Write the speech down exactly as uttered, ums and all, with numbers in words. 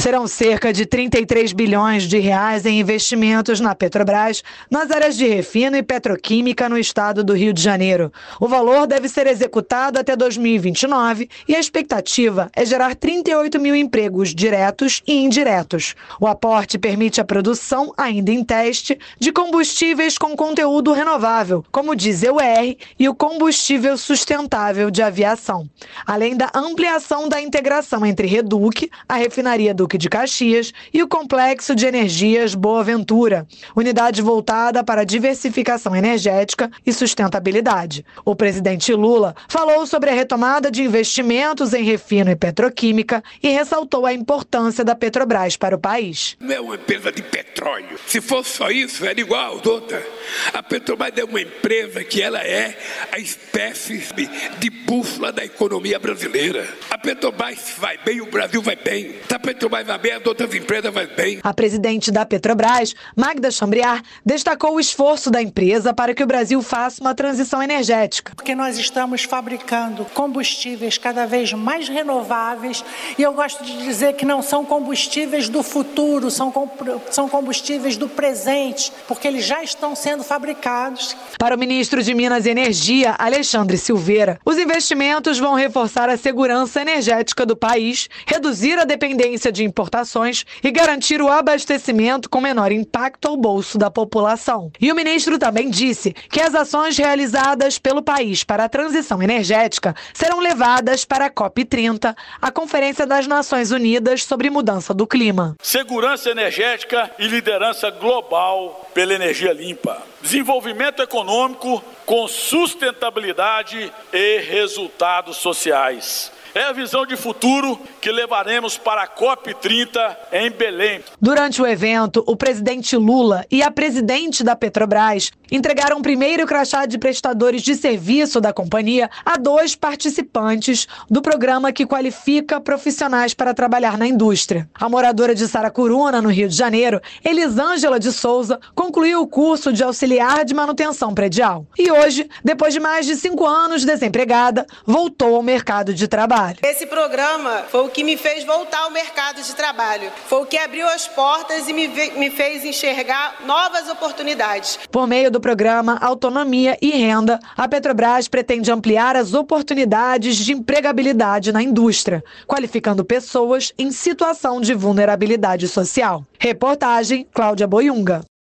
Serão cerca de trinta e três bilhões de reais em investimentos na Petrobras, nas áreas de refino e petroquímica no estado do Rio de Janeiro. O valor deve ser executado até dois mil e vinte e nove e a expectativa é gerar trinta e oito mil empregos diretos e indiretos. O aporte permite a produção, ainda em teste, de combustíveis com conteúdo renovável, como o diesel R e o combustível sustentável de aviação, além da ampliação da integração entre Reduc, a refinaria Duque de Caxias e o Complexo de Energias Boa Ventura, unidade voltada para a diversificação energética e sustentabilidade. O presidente Lula falou sobre a retomada de investimentos em refino e petroquímica e ressaltou a importância da Petrobras para o país. Não é uma empresa de petróleo. Se fosse só isso, era igual a outra. A Petrobras é uma empresa que ela é a espécie de bússola da economia brasileira. A Petrobras vai bem, o Brasil vai bem. Se a Petrobras vai bem, as outras empresas vão bem. A presidente da Petrobras, Magda Chambriard, destacou o esforço da empresa para que o Brasil faça uma transição energética. Porque nós estamos fabricando combustíveis cada vez mais renováveis e eu gosto de dizer que não são combustíveis do futuro, são, são combustíveis do presente, porque eles já estão sendo fabricados. Para o ministro de Minas e Energia, Alexandre Silveira, os investimentos vão reforçar a segurança energética do país, reduzir a dependência de importações e garantir o abastecimento com menor impacto ao bolso da população. E o ministro também disse que as ações realizadas pelo país para a transição energética serão levadas para a COP trinta, a Conferência das Nações Unidas sobre Mudança do Clima. Segurança energética e liderança global pela energia limpa. Desenvolvimento econômico com sustentabilidade e resultados sociais. É a visão de futuro que levaremos para a COP trinta em Belém. Durante o evento, o presidente Lula e a presidente da Petrobras entregaram o primeiro crachá de prestadores de serviço da companhia a dois participantes do programa que qualifica profissionais para trabalhar na indústria. A moradora de Saracuruna, no Rio de Janeiro, Elisângela de Souza, concluiu o curso de auxiliar de manutenção predial. E hoje, depois de mais de cinco anos desempregada, voltou ao mercado de trabalho. Esse programa foi o que me fez voltar ao mercado de trabalho. Foi o que abriu as portas e me, me fez enxergar novas oportunidades. Por meio do programa Autonomia e Renda, a Petrobras pretende ampliar as oportunidades de empregabilidade na indústria, qualificando pessoas em situação de vulnerabilidade social. Reportagem Cláudia Boiunga.